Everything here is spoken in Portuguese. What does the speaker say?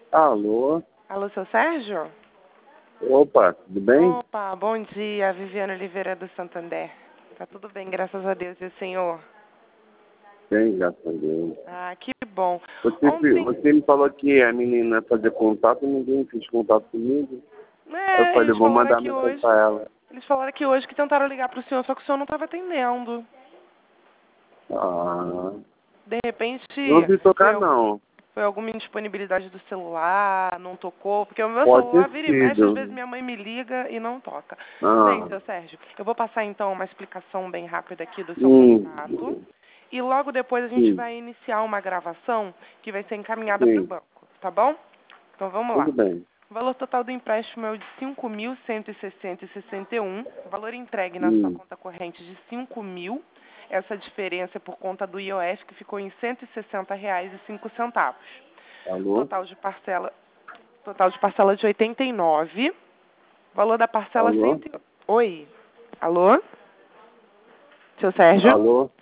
Alô? Alô, seu Sérgio? Opa, tudo bem? Opa, bom dia, Viviane Oliveira do Santander. Tá tudo bem, graças a Deus. E o senhor? Bem, graças a Deus. Ah, que bom. Você me falou que a menina ia fazer contato e ninguém fez contato comigo. Eu falei, Eles vou falaram mandar aqui mensagem hoje. pra ela. Eles falaram aqui hoje que tentaram ligar pro senhor, só que o senhor não estava atendendo. Ah, De repente, não ouvi foi, tocar não. foi alguma indisponibilidade do celular, não tocou, porque o meu Pode ter celular vira e mexe, às vezes sido. minha mãe me liga e não toca. Bem, Ah, seu Sérgio, eu vou passar então uma explicação bem rápida aqui do seu sim, contrato. E logo depois a gente sim, vai iniciar uma gravação que vai ser encaminhada para o sim. banco, tá bom? Então vamos lá. Tudo bem. O valor total do empréstimo é o de R$ 5.160,61. O valor entregue na sua conta corrente de 5.000. Essa diferença é por conta do IOF, que ficou em R$ 160,05. Alô? Total de parcela de 89. Valor da parcela Alô? 100. Oi. Alô? Seu Sérgio? Alô?